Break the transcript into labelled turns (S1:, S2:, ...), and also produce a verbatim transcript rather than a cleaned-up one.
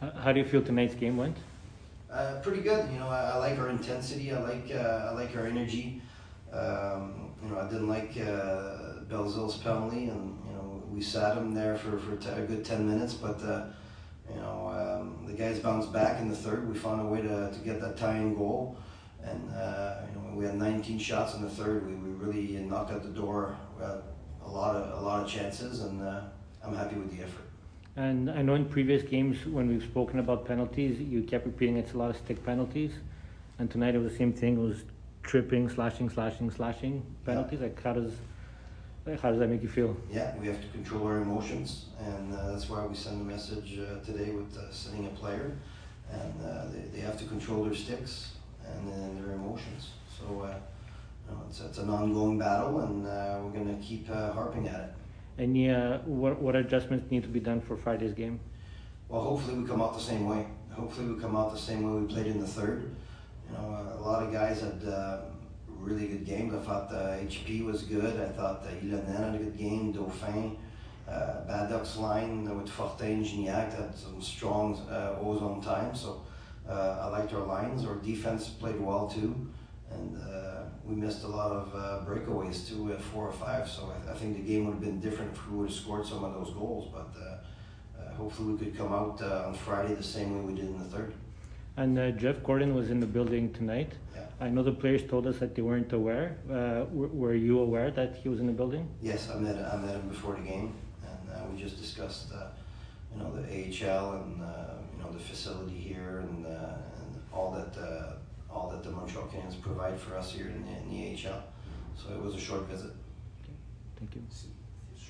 S1: How do you feel tonight's game went?
S2: Uh, pretty good. You know, I, I like our intensity. I like uh, I like our energy. Um, you know, I didn't like uh, Belzil's penalty, and you know we sat him there for for t- a good ten minutes. But uh, you know um, the guys bounced back in the third. We found a way to, to get that tying goal, and uh, you know we had nineteen shots in the third. We, we really knocked out the door. We had a lot of a lot of chances, and uh, I'm happy with the effort.
S1: And I know in previous games when we've spoken about penalties, you kept repeating it's a lot of stick penalties. And tonight it was the same thing. It was tripping, slashing, slashing, slashing penalties. Yeah. Like how does like how does that make you feel?
S2: Yeah, we have to control our emotions, and uh, that's why we send a message uh, today with uh, sending a player, and uh, they, they have to control their sticks and then their emotions. So uh, you know, it's, it's an ongoing battle, and uh, we're going to keep uh, harping at it.
S1: Any uh, what what adjustments need to be done for Friday's game?
S2: Well, hopefully we come out the same way. Hopefully we come out the same way we played in the third. You know, a lot of guys had uh, really good games. I thought uh, H P was good. I thought uh, Ilonen had a good game. Dauphin, uh, Bad Ducks line with Fortin, Gignac had some strong uh, ozone time. So uh, I liked our lines. Our defense played well too, and uh, we missed a lot of uh, breakaways too at four or five. So I, I think the game would have been different if we would have scored some of those goals. But uh, uh, hopefully we could come out uh, on Friday the same way we did in the third.
S1: And uh, Jeff Gordon was in the building tonight.
S2: Yeah.
S1: I know the players told us that they weren't aware. Uh, were, were you aware that he was in the building?
S2: Yes, I met I met him before the game, and uh, we just discussed, uh, you know, the A H L and uh, you know the facility here and uh, and all that uh, all that the Montreal Canadiens provide for us here in the, in the A H L. So it was a short visit.
S1: Okay. Thank you.